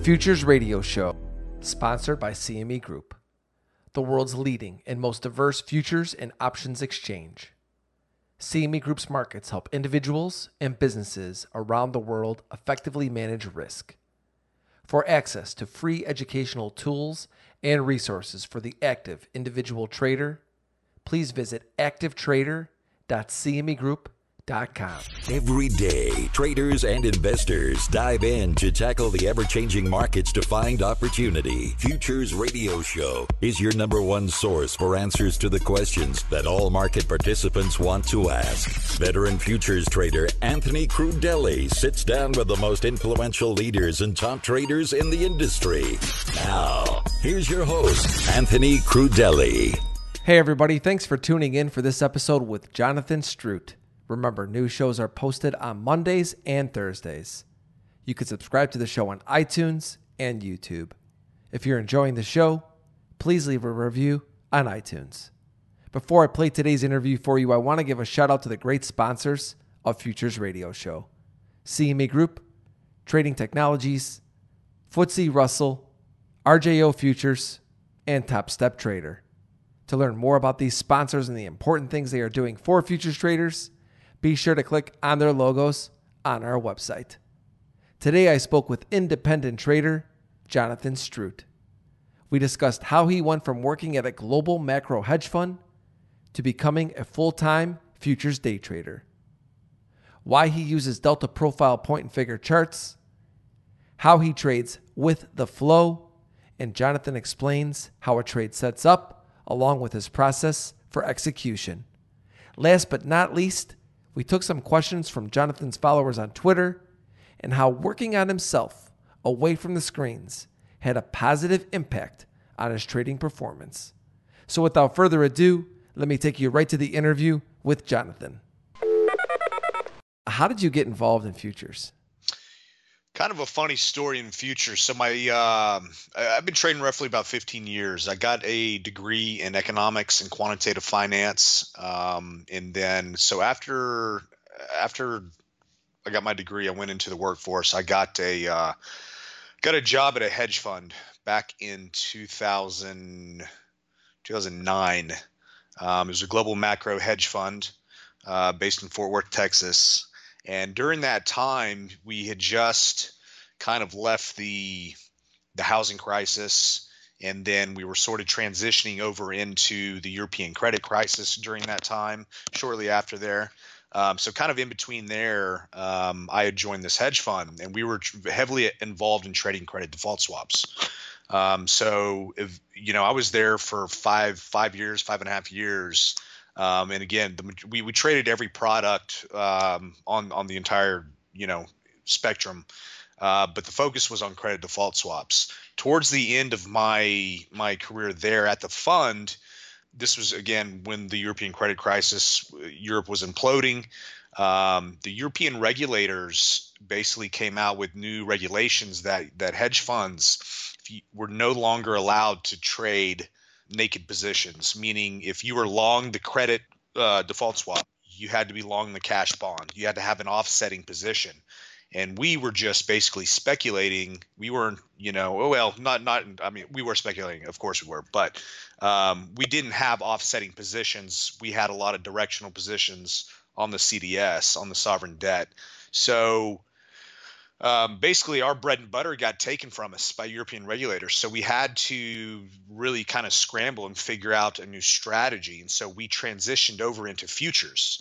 Futures Radio Show, sponsored by CME Group, the world's leading and most diverse futures and options exchange. CME Group's markets help individuals and businesses around the world effectively manage risk. For access to free educational tools and resources for the active individual trader, please visit activetrader.cmegroup.com. Every day, traders and investors dive in to tackle the ever-changing markets to find opportunity. Futures Radio Show is your number one source for answers to the questions that all market participants want to ask. Veteran futures trader Anthony Crudele sits down with the most influential leaders and top traders in the industry. Now, here's your host, Anthony Crudele. Hey everybody, thanks for tuning in for this episode with Jonathan Strute. Remember, new shows are posted on Mondays and Thursdays. You can subscribe to the show on iTunes and YouTube. If you're enjoying the show, please leave a review on iTunes. Before I play today's interview for you, I want to give a shout out to the great sponsors of Futures Radio Show: CME Group, Trading Technologies, FTSE Russell, RJO Futures, and Top Step Trader. To learn more about these sponsors and the important things they are doing for futures traders, be sure to click on their logos on our website. Today I spoke with independent trader Jonathan Strute. We discussed how he went from working at a global macro hedge fund to becoming a full-time futures day trader, why he uses Delta Profile point and figure charts, how he trades with the flow, and Jonathan explains how a trade sets up along with his process for execution. Last but not least, we took some questions from Jonathan's followers on Twitter and how working on himself away from the screens had a positive impact on his trading performance. So without further ado, let me take you right to the interview with Jonathan. How did you get involved in futures? Kind of a funny story in futures. So I've been trading roughly about 15 years. I got a degree in economics and quantitative finance. And then so after I got my degree, I went into the workforce. I got a job at a hedge fund back in 2009. It was a global macro hedge fund based in Fort Worth, Texas. And during that time, we had just kind of left the housing crisis, and then we were sort of transitioning over into the European credit crisis during that time, shortly after there. So kind of in between there, I had joined this hedge fund, and we were heavily involved in trading credit default swaps. So I was there for 5.5 years. And again, we traded every product on the entire spectrum, but the focus was on credit default swaps. Towards the end of my career there at the fund, this was again when the European credit crisis, Europe was imploding. The European regulators basically came out with new regulations that hedge funds were no longer allowed to trade naked positions, meaning if you were long the credit default swap, you had to be long the cash bond. You had to have an offsetting position. And we were just basically speculating. We weren't, we were speculating. Of course we were, but we didn't have offsetting positions. We had a lot of directional positions on the CDS, on the sovereign debt. So basically our bread and butter got taken from us by European regulators. So we had to really kind of scramble and figure out a new strategy. And so we transitioned over into futures.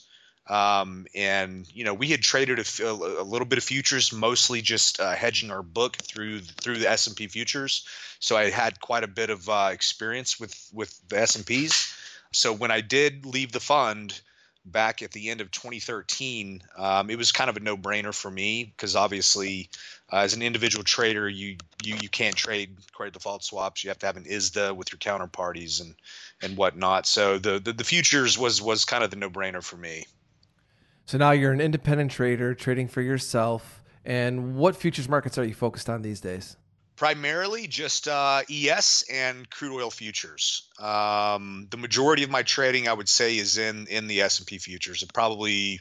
And we had traded a little bit of futures, mostly just hedging our book through the S&P futures. So I had quite a bit of experience with the S&Ps. So when I did leave the fund back at the end of 2013, it was kind of a no-brainer for me because obviously as an individual trader, you can't trade credit default swaps. You have to have an ISDA with your counterparties and whatnot. So the futures was kind of the no-brainer for me. So now you're an independent trader trading for yourself. And what futures markets are you focused on these days? Primarily just ES and crude oil futures. The majority of my trading, I would say, is in the S&P futures. Probably,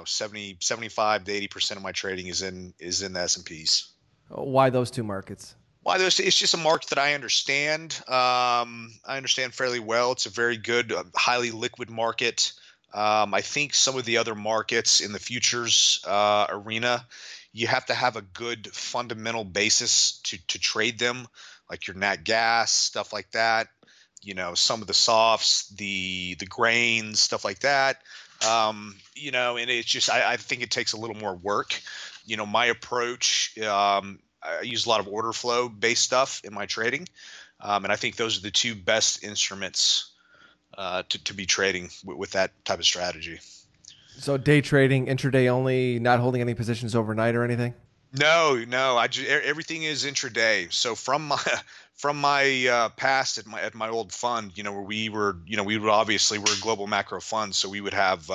75 to 80% of my trading is in the S&Ps. Why those two markets? Well, it's just a market that I understand. I understand fairly well. It's a very good, highly liquid market. I think some of the other markets in the futures arena, you have to have a good fundamental basis to trade them, like your nat gas, stuff like that. Some of the softs, the grains, stuff like that. And it's just I think it takes a little more work. My approach. I use a lot of order flow based stuff in my trading, and I think those are the two best instruments to be trading with that type of strategy. So day trading, intraday only, not holding any positions overnight or anything? No. Everything is intraday. So from my past at my old fund, where we were obviously we're a global macro fund, so we would have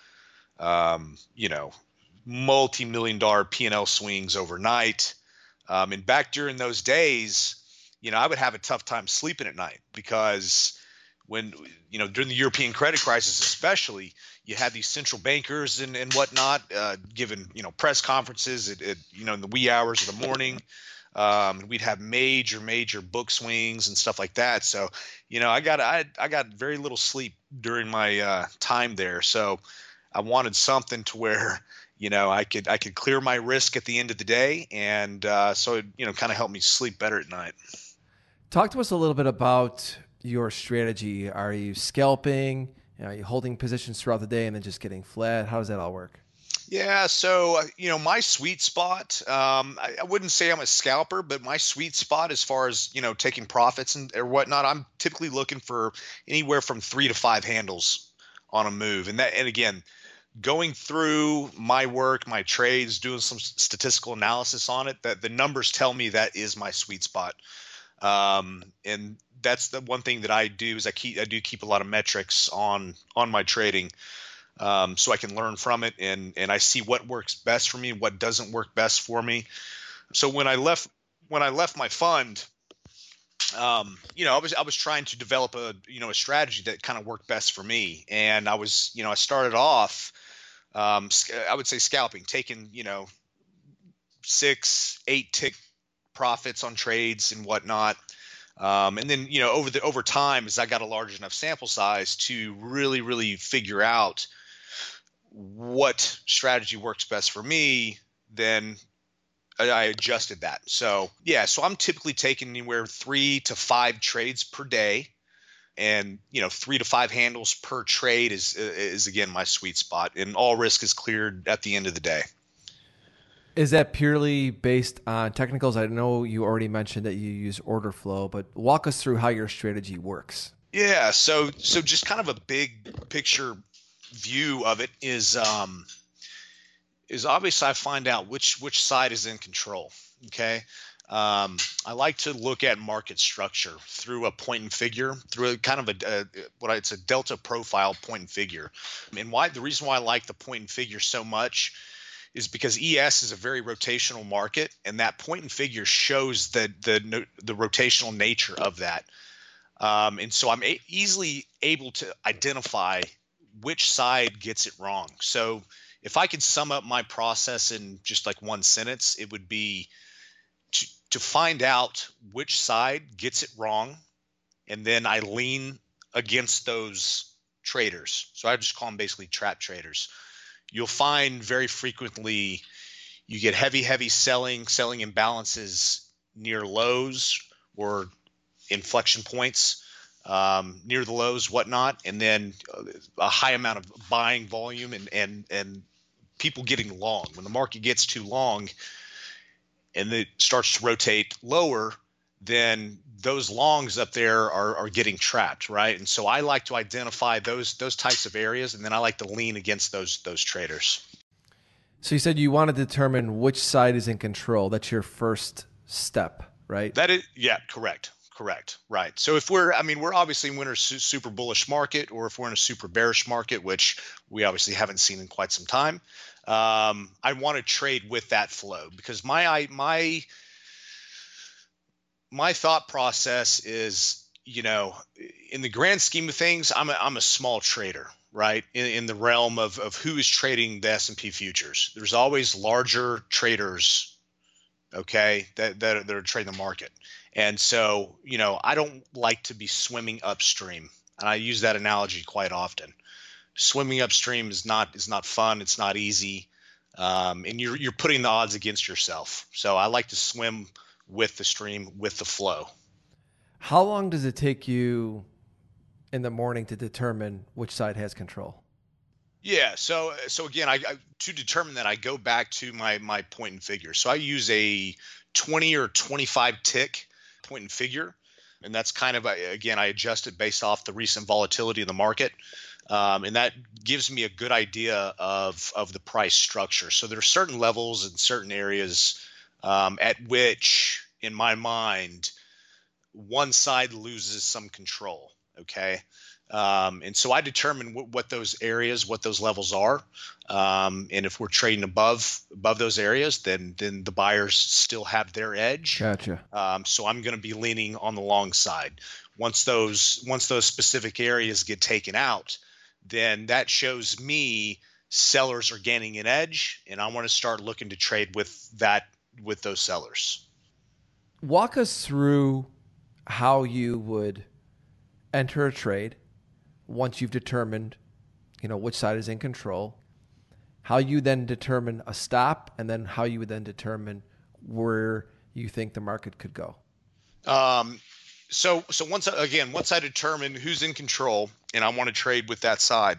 multi-million-dollar P&L swings overnight. And back during those days, I would have a tough time sleeping at night because when, during the European credit crisis, especially, you had these central bankers and whatnot, giving, press conferences at in the wee hours of the morning. We'd have major book swings and stuff like that. So, I got very little sleep during my time there. So I wanted something to where, I could clear my risk at the end of the day, and so it kind of helped me sleep better at night. Talk to us a little bit about your strategy. Are you scalping? Are you holding positions throughout the day and then just getting flat? How does that all work? Yeah, so my sweet spot. I wouldn't say I'm a scalper, but my sweet spot, as far as taking profits or whatnot, I'm typically looking for anywhere from 3 to 5 handles on a move, and again, going through my work, my trades, doing some statistical analysis on it, that the numbers tell me that is my sweet spot. And that's the one thing that I do is I do keep a lot of metrics on my trading, so I can learn from it and I see what works best for me, what doesn't work best for me. So when I left my fund, I was trying to develop a strategy that kind of worked best for me, and I started off, I would say scalping, taking 6-8 tick profits on trades and whatnot, and then over time, as I got a large enough sample size to really figure out what strategy works best for me, then I adjusted that. So I'm typically taking anywhere 3 to 5 trades per day, and 3 to 5 handles per trade is again my sweet spot, and all risk is cleared at the end of the day. Is that purely based on technicals? I know you already mentioned that you use order flow, but walk us through how your strategy works. Yeah, so just kind of a big picture view of it is obviously I find out which side is in control. Okay. I like to look at market structure through a point and figure, through a kind of it's a delta profile point and figure. And the reason why I like the point and figure so much is because ES is a very rotational market, and that point and figure shows the rotational nature of that. And so I'm easily able to identify which side gets it wrong. So if I could sum up my process in just like one sentence, it would be to find out which side gets it wrong, and then I lean against those traders. So I just call them basically trap traders. You'll find very frequently you get heavy selling imbalances near lows or inflection points near the lows, whatnot, and then a high amount of buying volume and people getting long. When the market gets too long and it starts to rotate lower, then those longs up there are getting trapped, right? And so I like to identify those types of areas, and then I like to lean against those traders. So you said you want to determine which side is in control. That's your first step, right? That is, yeah, correct, right. So if we're obviously in a super bullish market, or if we're in a super bearish market, which we obviously haven't seen in quite some time, I want to trade with that flow, because my thought process is, in the grand scheme of things, I'm a small trader, right? In the realm of who is trading the S&P futures. There's always larger traders okay, that are trading the market. And so, I don't like to be swimming upstream. And I use that analogy quite often. Swimming upstream is not fun. It's not easy. And you're putting the odds against yourself. So I like to swim with the stream, with the flow. How long does it take you in the morning to determine which side has control? Yeah. So again, I to determine that, I go back to my point and figure. So I use a 20 or 25 tick point and figure, and that's kind of again, I adjust it based off the recent volatility of the market. And that gives me a good idea of the price structure. So there are certain levels and certain areas at which, in my mind, one side loses some control. Okay. And so I determine what those areas, what those levels are. And if we're trading above those areas, then the buyers still have their edge. Gotcha. So I'm going to be leaning on the long side. Once those specific areas get taken out, then that shows me sellers are gaining an edge, and I want to start looking to trade with those sellers. Walk us through how you would enter a trade once you've determined, which side is in control, how you then determine a stop, and then how you would then determine where you think the market could go. So once I determine who's in control and I want to trade with that side,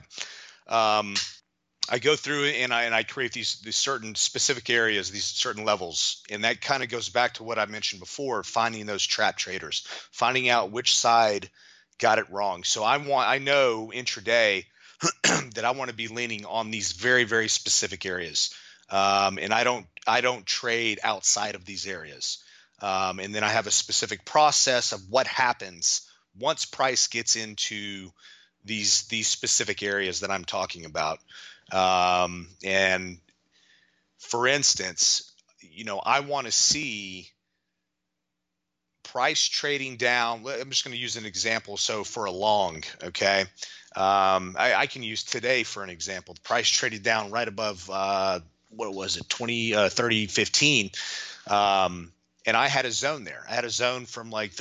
I go through and I create these certain specific areas, these certain levels, and that kind of goes back to what I mentioned before: finding those trap traders, finding out which side got it wrong. So I know intraday that I want to be leaning on these very, very specific areas, and I don't trade outside of these areas. And then I have a specific process of what happens once price gets into these specific areas that I'm talking about. And for instance, I want to see price trading down. I'm just going to use an example. So for a long, okay, I can use today for an example. The price traded down right above, what was it, 30.15. And I had a zone there. I had a zone from like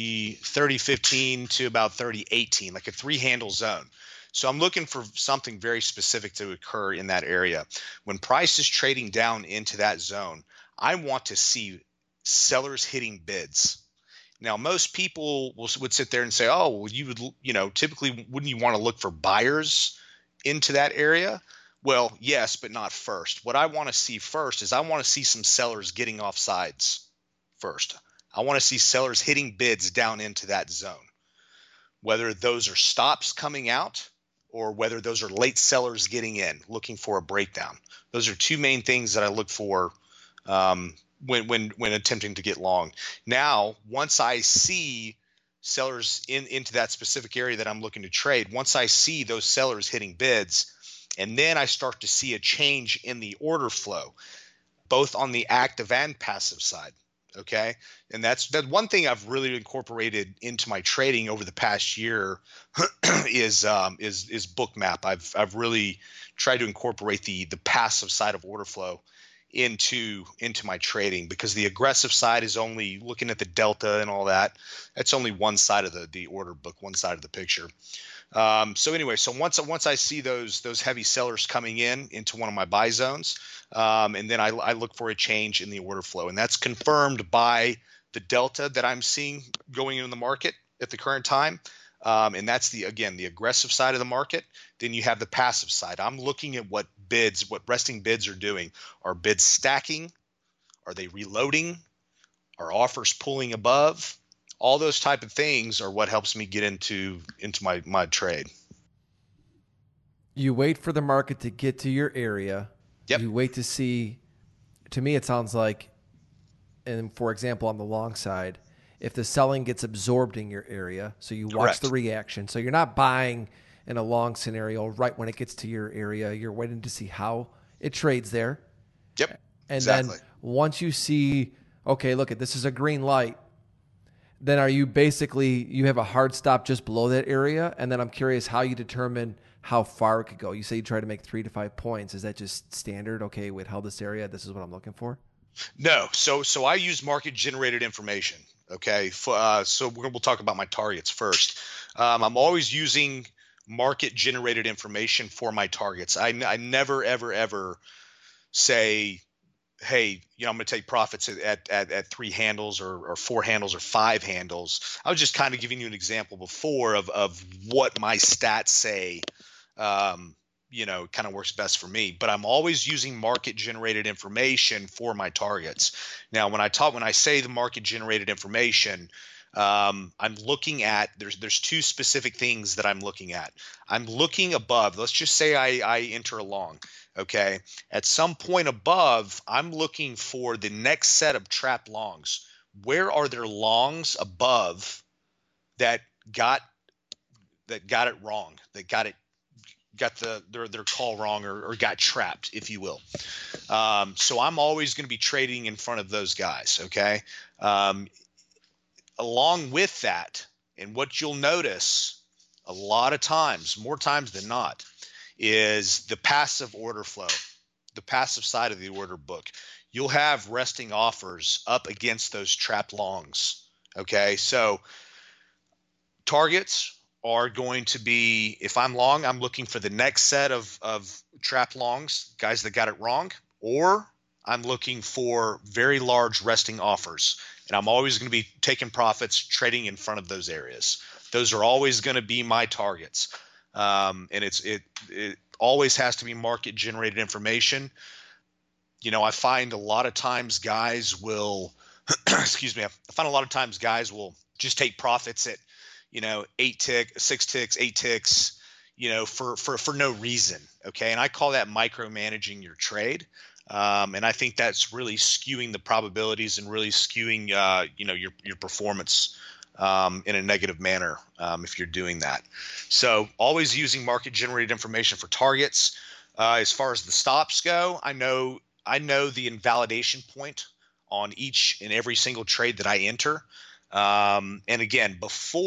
30.15 to about 30.18, like a 3-handle zone. So I'm looking for something very specific to occur in that area. When price is trading down into that zone, I want to see sellers hitting bids. Now, most people would sit there and say, oh, well, you would, typically wouldn't you want to look for buyers into that area? Well, yes, but not first. What I want to see first is I want to see some sellers getting off sides first. I want to see sellers hitting bids down into that zone, whether those are stops coming out or whether those are late sellers getting in, looking for a breakdown. Those are two main things that I look for when attempting to get long. Now, once I see sellers into that specific area that I'm looking to trade, once I see those sellers hitting bids, and then I start to see a change in the order flow, both on the active and passive side. Okay. And that's one thing I've really incorporated into my trading over the past year is Bookmap. I've really tried to incorporate the passive side of order flow into my trading, because the aggressive side is only looking at the delta and all that. That's only one side of the order book, one side of the picture. So once I see those heavy sellers coming into one of my buy zones, and then I look for a change in the order flow, and that's confirmed by the delta that I'm seeing going in the market at the current time. And that's the aggressive side of the market. Then you have the passive side. I'm looking at what resting bids are doing. Are bids stacking? Are they reloading? Are offers pulling above? All those type of things are what helps me get into my trade. You wait for the market to get to your area. Yep. You wait to see, to me it sounds like, and for example, on the long side, if the selling gets absorbed in your area, so you watch Correct. the reaction. So you're not buying in a long scenario right when it gets to your area. You're waiting to see how it trades there. Yep. And exactly. then once you see, okay, look, this is a green light, then are you basically, you have a hard stop just below that area? And then I'm curious how you determine how far it could go. You say you try to make 3 to 5 points. Is that just standard? Okay, we held this area. This is what I'm looking for. No. So I use market generated information. Okay. So we'll talk about my targets first. I'm always using market generated information for my targets. I never, ever, ever say, hey, I'm going to take profits at three handles or four handles or five handles. I was just kind of giving you an example before of what my stats say, kind of works best for me. But I'm always using market generated information for my targets. Now, when I say the market generated information, I'm looking at there's two specific things that I'm looking at. I'm looking above. Let's just say I enter a long. Okay. At some point above, I'm looking for the next set of trap longs. Where are there longs above that got it wrong? That got their call wrong or got trapped, if you will. So I'm always going to be trading in front of those guys. Okay. Along with that, and what you'll notice a lot of times, more times than not, is the passive order flow, the passive side of the order book. You'll have resting offers up against those trapped longs. Okay, so targets are going to be, if I'm long, I'm looking for the next set of trapped longs, guys that got it wrong, or I'm looking for very large resting offers. And I'm always going to be taking profits, trading in front of those areas. Those are always going to be my targets. And it always has to be market generated information. I find a lot of times guys will, excuse me, I find a lot of times guys will just take profits at, 6 ticks, 8 ticks, for no reason. Okay. And I call that micromanaging your trade. And I think that's really skewing the probabilities and really skewing, your performance in a negative manner if you're doing that. So always using market generated information for targets. As far as the stops go, I know the invalidation point on each and every single trade that I enter. And again,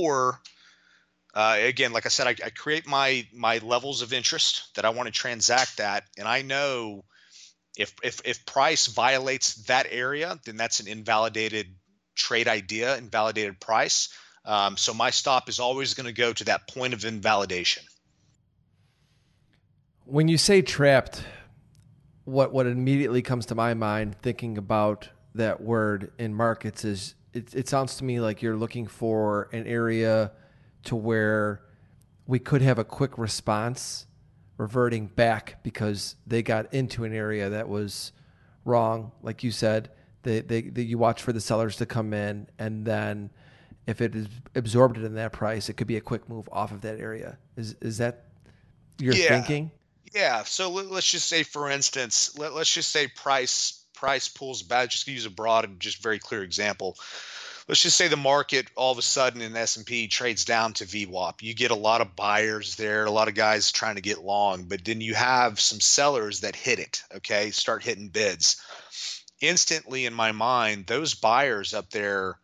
like I said, I create my levels of interest that I want to transact at, and I know if price violates that area, then that's an invalidated trade idea, invalidated price. So my stop is always going to go to that point of invalidation. When you say trapped, what immediately comes to my mind thinking about that word in markets is it sounds to me like you're looking for an area to where we could have a quick response reverting back because they got into an area that was wrong. Like you said, you watch for the sellers to come in, and then if it is absorbed in that price, it could be a quick move off of that area. Is that your thinking? Yeah. So let's just say, for instance, let's just say price pulls back. Just to use a broad and just very clear example. Let's just say the market all of a sudden in S&P trades down to VWAP. You get a lot of buyers there, a lot of guys trying to get long, but then you have some sellers that hit it, okay, start hitting bids. Instantly in my mind, those buyers up there,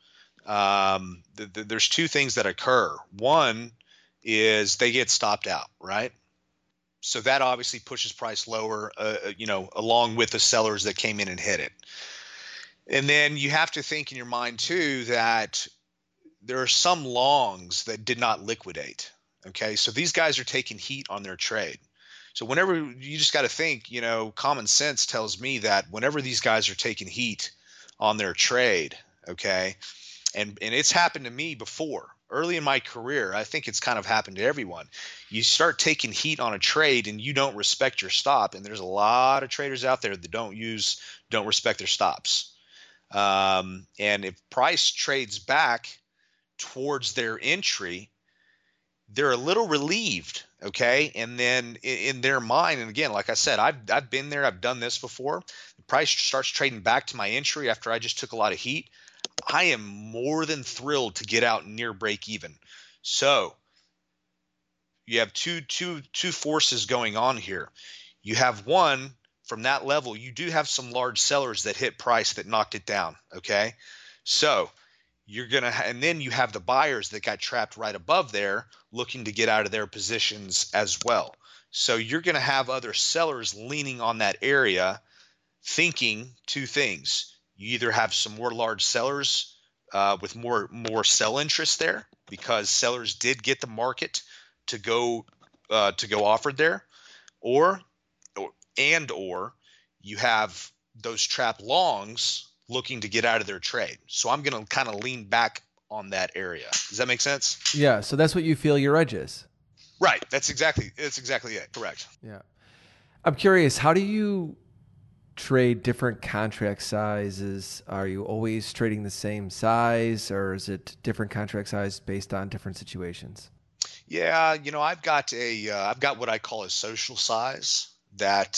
there's two things that occur. One is they get stopped out, right? So that obviously pushes price lower, along with the sellers that came in and hit it. And then you have to think in your mind too that there are some longs that did not liquidate. Okay, so these guys are taking heat on their trade. So whenever you just got to think, common sense tells me that whenever these guys are taking heat on their trade, okay, and it's happened to me before. Early in my career, I think it's kind of happened to everyone. You start taking heat on a trade and you don't respect your stop. And there's a lot of traders out there that don't respect their stops. And if price trades back towards their entry, they're a little relieved. Okay. And then in their mind, and again, like I said, I've been there, I've done this before. The price starts trading back to my entry after I just took a lot of heat. I am more than thrilled to get out near break even. So you have two forces going on here. You have one, from that level, you do have some large sellers that hit price that knocked it down. Okay. So and then you have the buyers that got trapped right above there looking to get out of their positions as well. So you're going to have other sellers leaning on that area, thinking two things. You either have some more large sellers with more sell interest there because sellers did get the market to go offered there, or or you have those trap longs looking to get out of their trade. So I'm going to kind of lean back on that area. Does that make sense? Yeah. So that's what you feel your edge is. Right. That's exactly it. Correct. Yeah. I'm curious, how do you trade different contract sizes? Are you always trading the same size, or is it different contract size based on different situations? Yeah, I've got what I call a social size that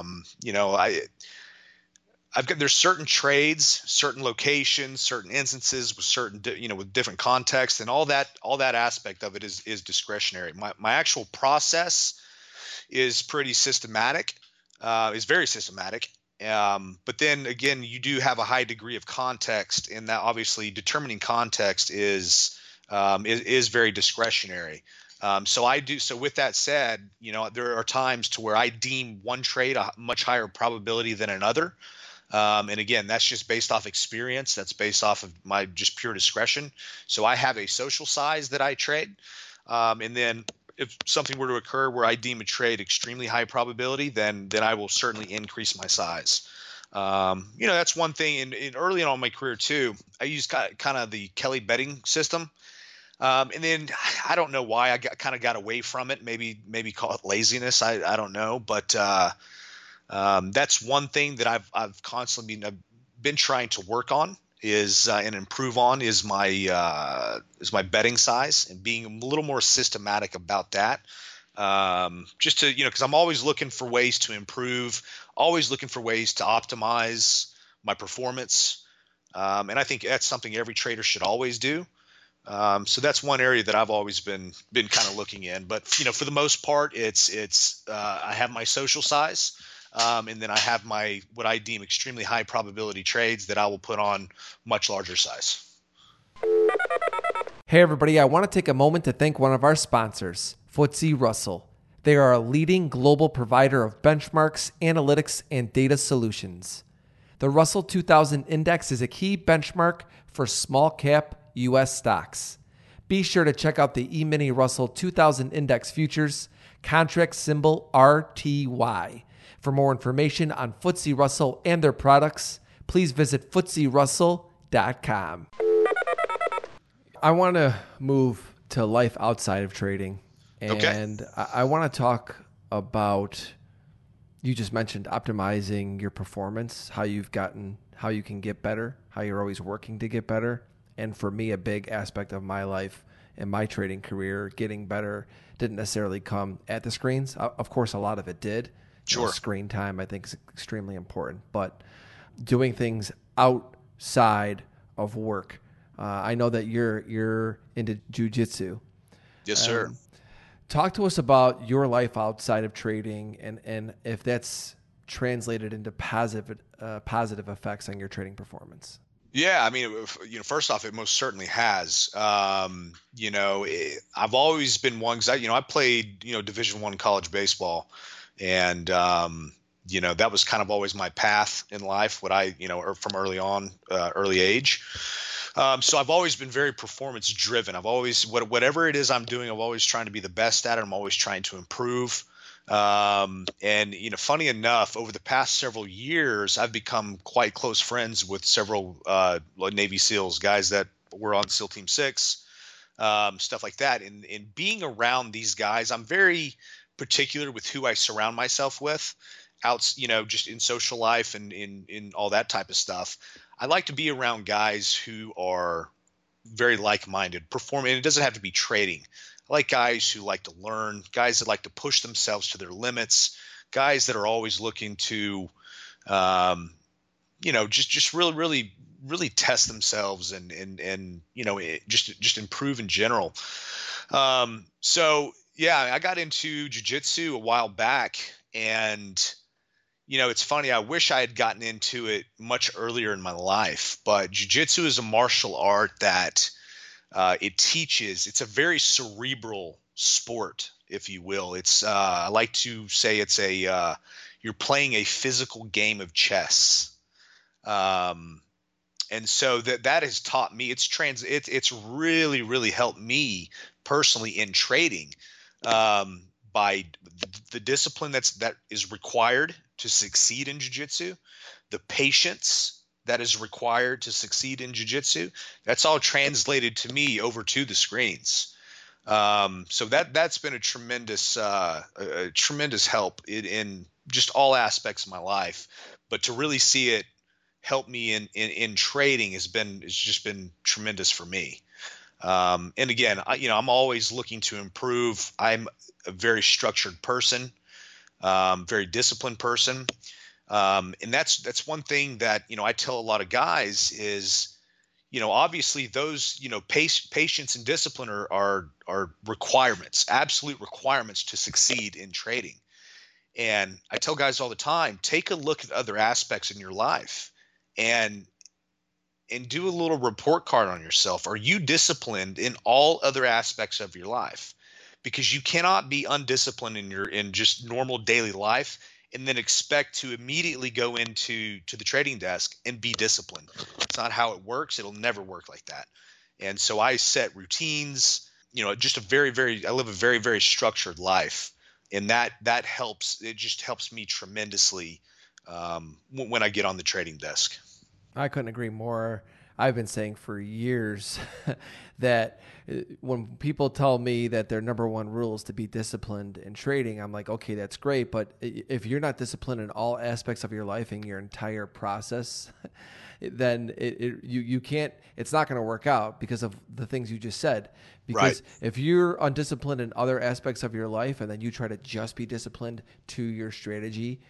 there's certain trades, certain locations, certain instances with certain with different contexts, and all that aspect of it is discretionary. My actual process is pretty systematic, is very systematic. But then again, you do have a high degree of context, and that obviously determining context is very discretionary. So with that said, there are times to where I deem one trade a much higher probability than another. And again, that's just based off experience. That's based off of my just pure discretion. So I have a social size that I trade. And then if something were to occur where I deem a trade extremely high probability, then I will certainly increase my size. That's one thing. In early on in my career too, I used kind of the Kelly betting system. And then I don't know why I got away from it. Maybe call it laziness. I don't know, but that's one thing that I've constantly been trying to work on and improve on is my betting size and being a little more systematic about that. Just to because I'm always looking for ways to improve, always looking for ways to optimize my performance, and I think that's something every trader should always do. So that's one area that I've always been kind of looking in. But for the most part, it's I have my social size. And then I have what I deem extremely high probability trades that I will put on much larger size. Hey everybody, I want to take a moment to thank one of our sponsors, FTSE Russell. They are a leading global provider of benchmarks, analytics, and data solutions. The Russell 2000 Index is a key benchmark for small cap U.S. stocks. Be sure to check out the E-mini Russell 2000 Index Futures, contract symbol RTY. For more information on FTSE Russell and their products, please visit FTSERussell.com. I want to move to life outside of trading. And okay. I want to talk about, you just mentioned optimizing your performance, how you can get better, how you're always working to get better. And for me, a big aspect of my life and my trading career, getting better didn't necessarily come at the screens. Of course, a lot of it did. Sure. Screen time, I think, is extremely important. But doing things outside of work. I know that you're into jiu-jitsu. Yes, sir. Talk to us about your life outside of trading and if that's translated into positive effects on your trading performance. Yeah, I mean, first off, it most certainly has. I've always been one because I played Division I college baseball. And, that was kind of always my path in life, from early age. So I've always been very performance driven. I've always, whatever it is I'm doing, I'm always trying to be the best at it. I'm always trying to improve. And funny enough, over the past several years, I've become quite close friends with several, Navy SEALs, guys that were on SEAL Team 6, stuff like that. And being around these guys, I'm very particular with who I surround myself with just in social life and in all that type of stuff. I like to be around guys who are very like-minded, performing. And it doesn't have to be trading. I like guys who like to learn, guys that like to push themselves to their limits, guys that are always looking to, just really, really, really test themselves and just improve in general. So yeah, I got into jiu-jitsu a while back, and it's funny. I wish I had gotten into it much earlier in my life, but jiu-jitsu is a martial art that it teaches. It's a very cerebral sport, if you will. It's I like to say it's you're playing a physical game of chess. Um, and so that has taught me, it's really, really helped me personally in trading, by the discipline that is required to succeed in jiu-jitsu, the patience that is required to succeed in jiu-jitsu. That's all translated to me over to the screens. So that's been a tremendous help in just all aspects of my life. But to really see it help me in trading has just been tremendous for me. And again, I'm always looking to improve. I'm a very structured person, very disciplined person. And that's one thing that, I tell a lot of guys is, obviously those, patience and discipline are requirements, absolute requirements to succeed in trading. And I tell guys all the time, take a look at other aspects in your life and do a little report card on yourself. Are you disciplined in all other aspects of your life? Because you cannot be undisciplined in just normal daily life and then expect to immediately go into the trading desk and be disciplined. It's not how it works. It'll never work like that. And so I set routines, just I live a very, very structured life. And that helps. It just helps me tremendously when I get on the trading desk. I couldn't agree more. I've been saying for years that when people tell me that their number one rule is to be disciplined in trading, I'm like, okay, that's great. But if you're not disciplined in all aspects of your life and your entire process, then you can't, it's not going to work out because of the things you just said. Because if you're undisciplined in other aspects of your life and then you try to just be disciplined to your strategy,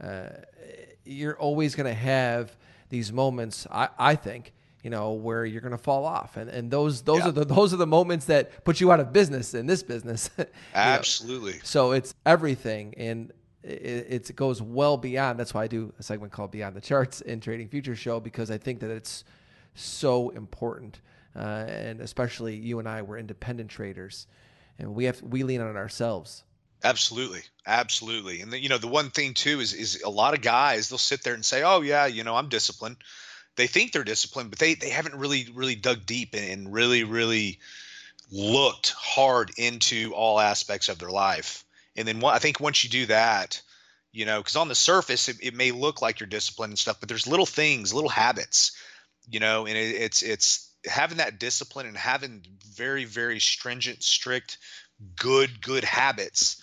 you're always going to have these moments, I think, where you're going to fall off. And those are the moments that put you out of business in this business. Absolutely. So it's everything. And it goes well beyond. That's why I do a segment called Beyond the Charts in Trading Futures Show, because I think that it's so important. And especially you and I, we're independent traders and we lean on ourselves. Absolutely. Absolutely. And the one thing too is a lot of guys, they'll sit there and say, oh yeah, I'm disciplined. They think they're disciplined, but they haven't really dug deep and really, really looked hard into all aspects of their life. And then I think once you do that, because on the surface, it may look like you're disciplined and stuff, but there's little things, little habits, and it's having that discipline and having very, very stringent, strict, good habits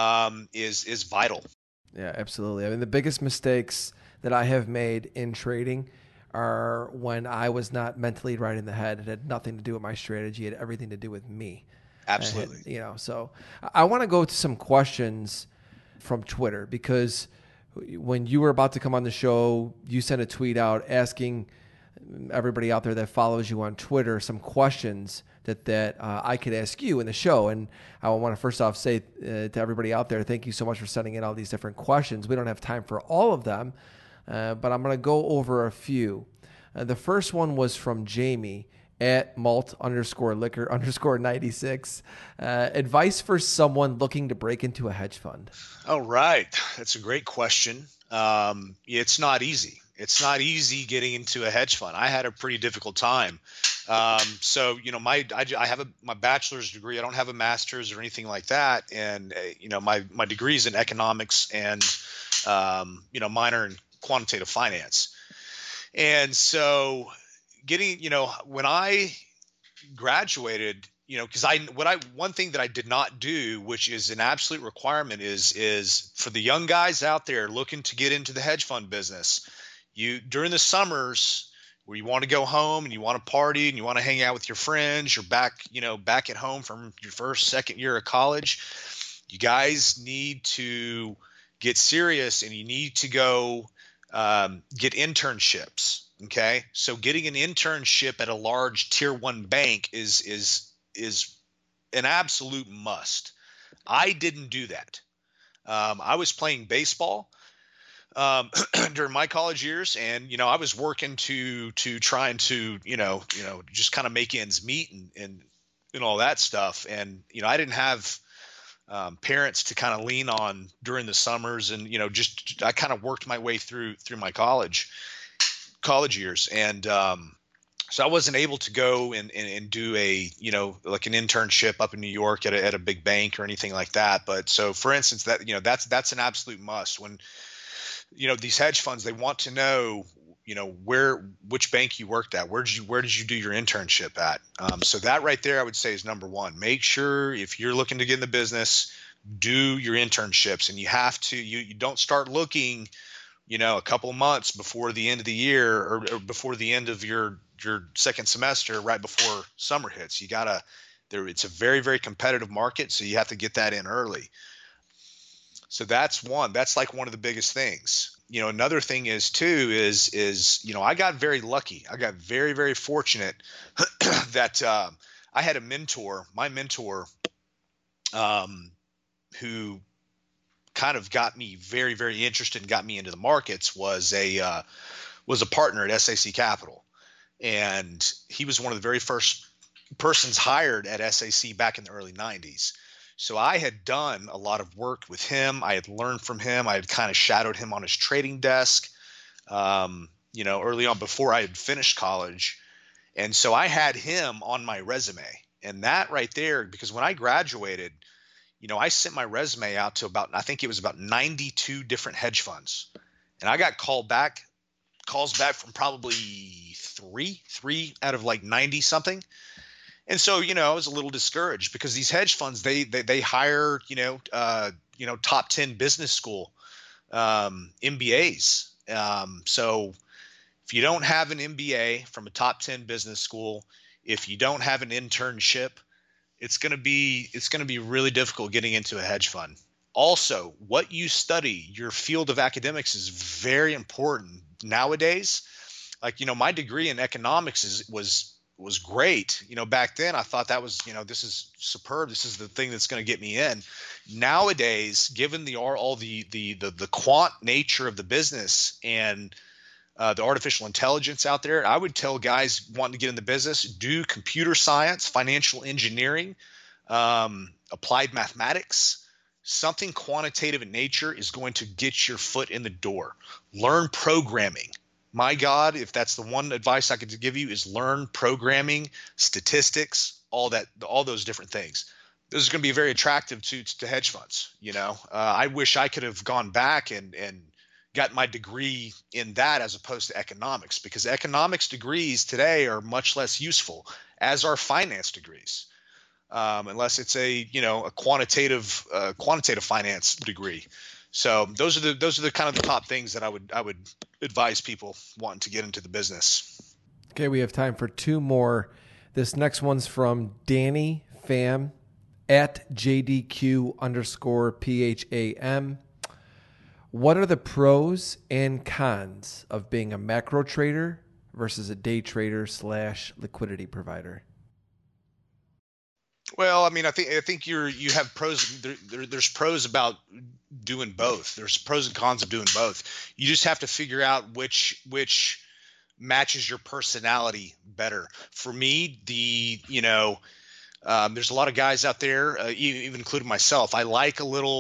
is vital. Yeah, absolutely. I mean, the biggest mistakes that I have made in trading are when I was not mentally right in the head. It had nothing to do with my strategy. It had everything to do with me. Absolutely. So I want to go to some questions from Twitter, because when you were about to come on the show, you sent a tweet out asking everybody out there that follows you on Twitter some questions that I could ask you in the show. And I want to first off say to everybody out there, thank you so much for sending in all these different questions. We don't have time for all of them, but I'm going to go over a few. The first one was from Jamie at malt_liquor_96. Advice for someone looking to break into a hedge fund. All right. That's a great question. It's not easy. It's not easy getting into a hedge fund. I had a pretty difficult time. So, I have my bachelor's degree. I don't have a master's or anything like that. And, my degree is in economics and, minor in quantitative finance. And so when I graduated, because one thing that I did not do, which is an absolute requirement, is for the young guys out there looking to get into the hedge fund business, during the summers where you want to go home and you want to party and you want to hang out with your friends, you're back at home from your second year of college, you guys need to get serious and you need to go get internships. Okay. So getting an internship at a large tier 1 bank is an absolute must. I didn't do that. I was playing baseball during my college years, and I was working to trying to just kind of make ends meet and all that stuff. And I didn't have parents to kind of lean on during the summers, and I kind of worked my way through my college. college years. And so I wasn't able to go and do a, like an internship up in New York at a big bank or anything like that. But so for instance, that, that's an absolute must when, these hedge funds, they want to know, which bank you worked at, where did you do your internship at? So that right there, I would say is number one. Make sure if you're looking to get in the business, do your internships, and you have to, you don't start looking, a couple of months before the end of the year or before the end of your second semester, right before summer hits. It's a very, very competitive market. So you have to get that in early. So that's like one of the biggest things. Another thing is I got very lucky. I got very, very fortunate that I had my mentor, who kind of got me very, very interested and got me into the markets was a partner at SAC Capital. And he was one of the very first persons hired at SAC back in the early 90s. So I had done a lot of work with him. I had learned from him. I had kind of shadowed him on his trading desk, early on before I had finished college. And so I had him on my resume. And that right there, because when I graduated, I sent my resume out to about 92 different hedge funds. And I got calls back from probably three out of like 90 something. And so, I was a little discouraged because these hedge funds, they hire, top 10 business school, MBAs. So if you don't have an MBA from a top 10 business school, if you don't have an internship, it's going to be really difficult getting into a hedge fund. Also, what you study, your field of academics is very important nowadays. Like, my degree in economics was great. Back then I thought that was, this is superb. This is the thing that's going to get me in. Nowadays, given the quant nature of the business and the artificial intelligence out there, I would tell guys wanting to get in the business, do computer science, financial engineering, applied mathematics. Something quantitative in nature is going to get your foot in the door. Learn programming. My God, if that's the one advice I could give you, is learn programming, statistics, all those different things. Those are going to be very attractive to hedge funds. I wish I could have gone back and got my degree in that as opposed to economics, because economics degrees today are much less useful, as are finance degrees, unless it's a quantitative finance degree. So those are the kind of the top things that I would advise people wanting to get into the business. Okay, we have time for two more. This next one's from Danny Pham at JDQ_PHAM. What are the pros and cons of being a macro trader versus a day trader / liquidity provider? Well, I mean, I think you have pros. There's pros about doing both. There's pros and cons of doing both. You just have to figure out which matches your personality better. For me, there's a lot of guys out there, even including myself. I want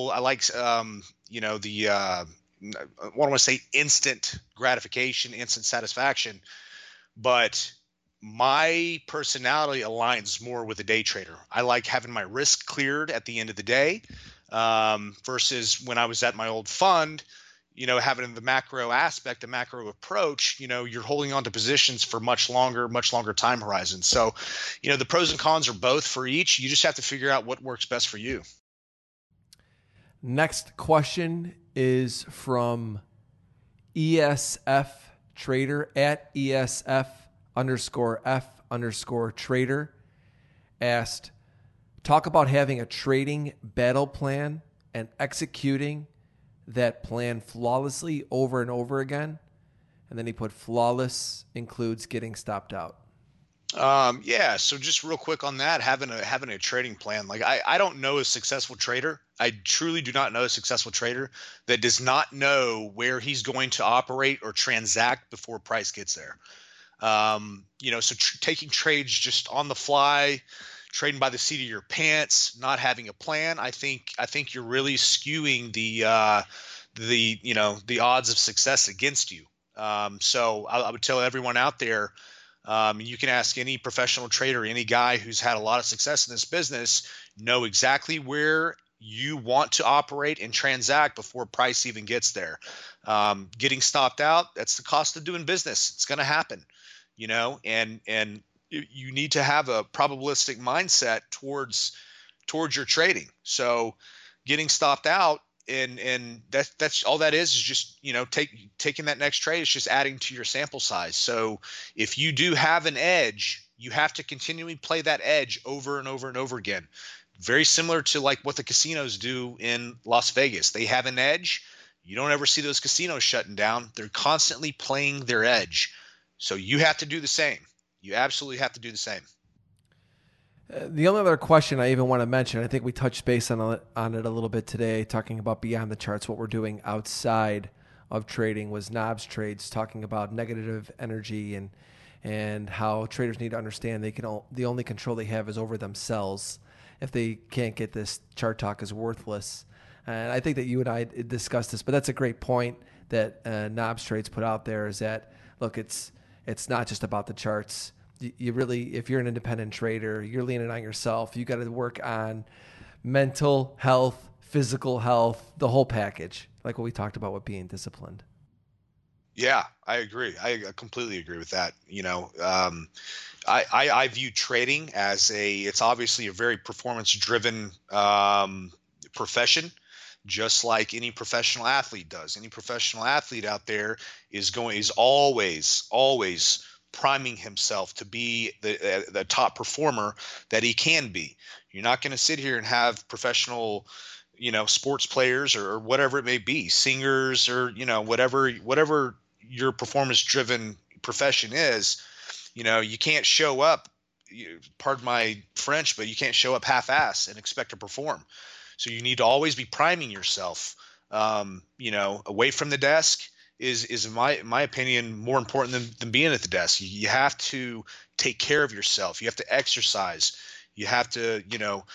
to say instant gratification, instant satisfaction, but my personality aligns more with a day trader. I like having my risk cleared at the end of the day, versus when I was at my old fund, having the macro aspect, the macro approach, you're holding on to positions for much longer time horizons. So, the pros and cons are both for each. You just have to figure out what works best for you. Next question is from ESF Trader at ESF_F_trader. Asked, talk about having a trading battle plan and executing that plan flawlessly over and over again. And then he put flawless includes getting stopped out. Yeah. So just real quick on that, having a trading plan, like I don't know a successful trader. I truly do not know a successful trader that does not know where he's going to operate or transact before price gets there. So taking trades just on the fly, trading by the seat of your pants, not having a plan, I think you're really skewing the odds of success against you. So I would tell everyone out there, you can ask any professional trader, any guy who's had a lot of success in this business, know exactly where you want to operate and transact before price even gets there. Getting stopped out, that's the cost of doing business. It's going to happen, and you need to have a probabilistic mindset towards your trading. So getting stopped out, and that's all that is just taking that next trade is just adding to your sample size. So if you do have an edge, you have to continually play that edge over and over and over again. Very similar to like what the casinos do in Las Vegas. They have an edge. You don't ever see those casinos shutting down. They're constantly playing their edge. So you have to do the same. You absolutely have to do the same. The only other question I even want to mention, I think we touched base on it a little bit today, talking about beyond the charts, what we're doing outside of trading, was Knobs Trades, talking about negative energy and how traders need to understand the only control they have is over themselves. If they can't get this, chart talk is worthless. And I think that you and I discussed this, but that's a great point that Knobs Trades put out there, is that, look, it's not just about the charts. You really, if you're an independent trader, you're leaning on yourself. You got to work on mental health, physical health, the whole package, like what we talked about with being disciplined. Yeah, I agree. I completely agree with that. I view trading as it's obviously a very performance driven profession, just like any professional athlete does. Any professional athlete out there is always priming himself to be the top performer that he can be. You're not going to sit here and have professional, sports players or whatever it may be, singers or, whatever your performance driven profession is. You can't show up, pardon my French, but you can't show up half-ass and expect to perform. So you need to always be priming yourself, away from the desk. Is in my opinion more important than being at the desk. You have to take care of yourself. You have to exercise. You have to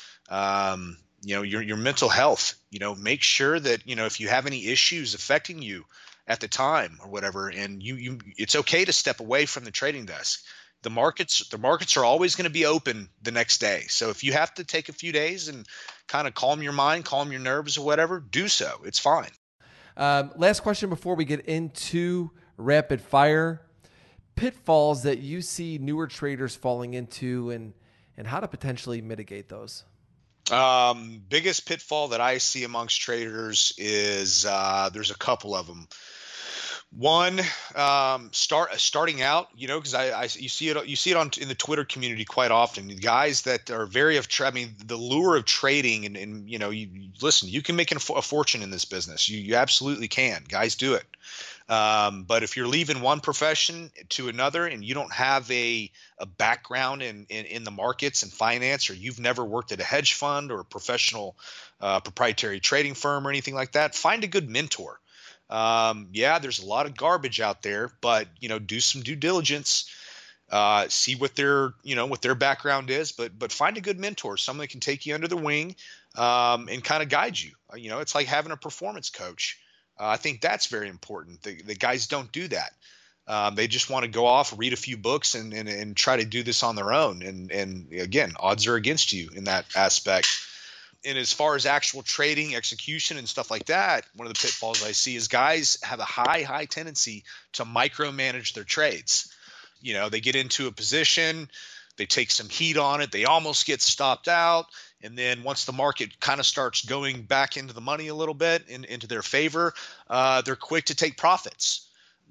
your mental health. Make sure that if you have any issues affecting you at the time or whatever, and it's okay to step away from the trading desk. The markets are always going to be open the next day. So if you have to take a few days and kind of calm your mind, calm your nerves or whatever, do so. It's fine. Last question before we get into rapid fire. Pitfalls that you see newer traders falling into and how to potentially mitigate those. Biggest pitfall that I see amongst traders is there's a couple of them. One, starting out, because you see it in the Twitter community quite often. The guys that are the lure of trading, and you listen, you can make a fortune in this business. You absolutely can. Guys do it. But if you're leaving one profession to another and you don't have a background in the markets and finance, or you've never worked at a hedge fund or a professional proprietary trading firm or anything like that, find a good mentor. There's a lot of garbage out there, but do some due diligence, see what their background is, but find a good mentor, someone that can take you under the wing, and kind of guide you. It's like having a performance coach. I think that's very important. The guys don't do that. They just want to go off, read a few books and try to do this on their own. And again, odds are against you in that aspect. And as far as actual trading, execution, and stuff like that, one of the pitfalls I see is guys have a high tendency to micromanage their trades. They get into a position, they take some heat on it, they almost get stopped out, and then once the market kind of starts going back into the money a little bit, into their favor, they're quick to take profits.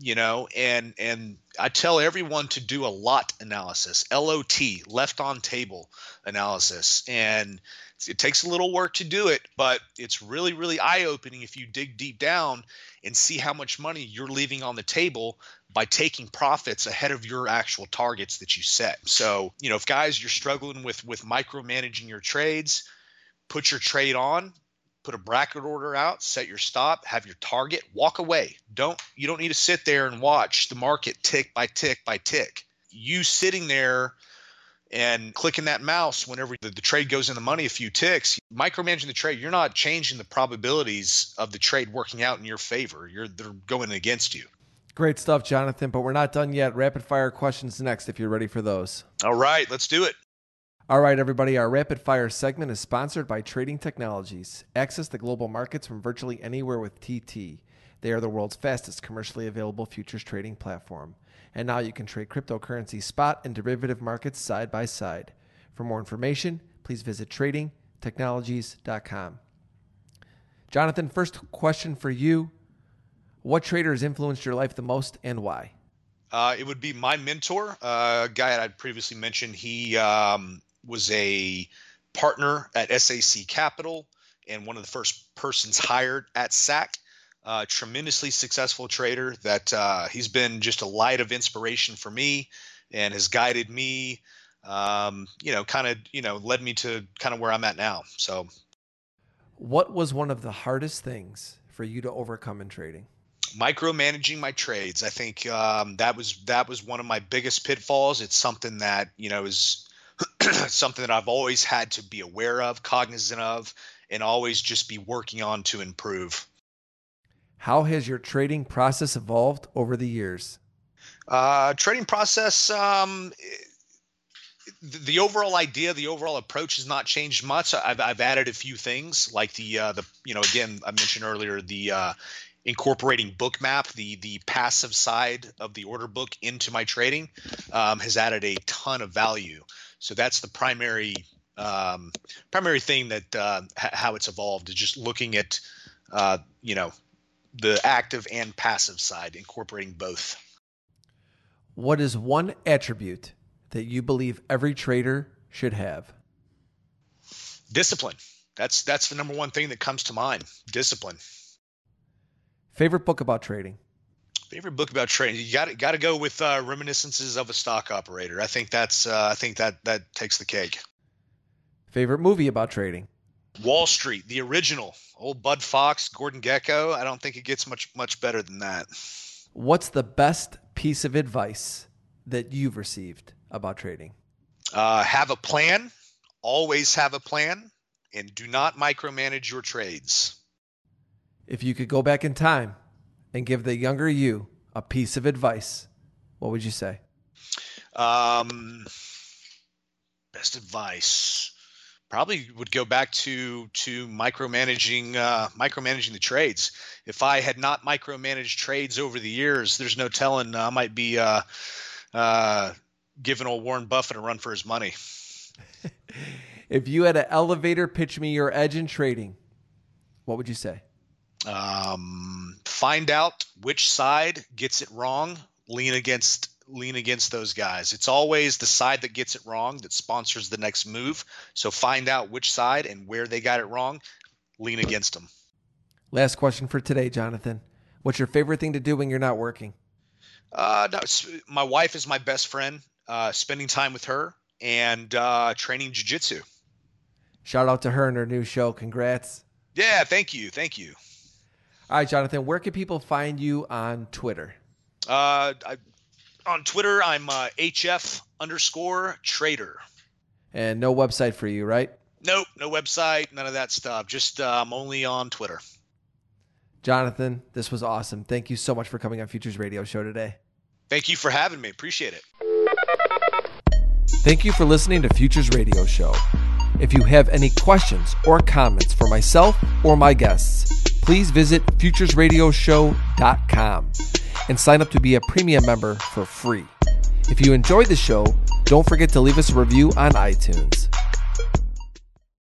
And I tell everyone to do a lot analysis, LOT, left on table analysis, and it takes a little work to do it, but it's really, really eye-opening if you dig deep down and see how much money you're leaving on the table by taking profits ahead of your actual targets that you set. So, if guys, you're struggling with micromanaging your trades, put your trade on, put a bracket order out, set your stop, have your target, walk away. You don't need to sit there and watch the market tick by tick by tick. You sitting there and clicking that mouse whenever the trade goes in the money a few ticks, micromanaging the trade, you're not changing the probabilities of the trade working out in your favor. They're going against you. Great stuff, Jonathan, but we're not done yet. Rapid fire questions next if you're ready for those. All right, let's do it. All right, everybody, our rapid fire segment is sponsored by Trading Technologies. Access the global markets from virtually anywhere with TT. They are the world's fastest commercially available futures trading platform. And now you can trade cryptocurrency spot and derivative markets side by side. For more information, please visit tradingtechnologies.com. Jonathan, first question for you. What trader has influenced your life the most and why? It would be my mentor, a guy I'd previously mentioned. He was a partner at SAC Capital and one of the first persons hired at SAC. Tremendously successful trader that he's been just a light of inspiration for me and has guided me, led me to kind of where I'm at now. So what was one of the hardest things for you to overcome in trading? Micromanaging my trades. I think that was one of my biggest pitfalls. It's something that, is something that I've always had to be aware of, cognizant of, and always just be working on to improve. How has your trading process evolved over the years? Trading process, the overall idea, the overall approach has not changed much. I've added a few things like again, I mentioned earlier, the incorporating Bookmap, the passive side of the order book into my trading has added a ton of value. So that's the primary thing that how it's evolved is just looking at the active and passive side, incorporating both. What is one attribute that you believe every trader should have? Discipline. That's the number one thing that comes to mind. Discipline. Favorite book about trading? Favorite book about trading? You got to go with Reminiscences of a Stock Operator. I think that takes the cake. Favorite movie about trading? Wall Street, the original. Old Bud Fox, Gordon Gekko. I don't think it gets much better than that. What's the best piece of advice that you've received about trading? Have a plan. Always have a plan, and do not micromanage your trades. If you could go back in time and give the younger you a piece of advice, what would you say? Best advice probably would go back to micromanaging the trades. If I had not micromanaged trades over the years, there's no telling I might be giving old Warren Buffett a run for his money. If you had an elevator pitch me your edge in trading, what would you say? Find out which side gets it wrong. Lean against those guys. It's always the side that gets it wrong that sponsors the next move. So find out which side and where they got it wrong. Lean against them. Last question for today, Jonathan. What's your favorite thing to do when you're not working? My wife is my best friend. Spending time with her and training jiu-jitsu. Shout out to her and her new show. Congrats. Yeah, thank you. All right, Jonathan, where can people find you on Twitter? On Twitter, I'm HF_trader. And no website for you, right? Nope, no website, none of that stuff. Just I'm only on Twitter. Jonathan, this was awesome. Thank you so much for coming on Futures Radio Show today. Thank you for having me. Appreciate it. Thank you for listening to Futures Radio Show. If you have any questions or comments for myself or my guests, please visit futuresradioshow.com and sign up to be a premium member for free. If you enjoyed the show, don't forget to leave us a review on iTunes.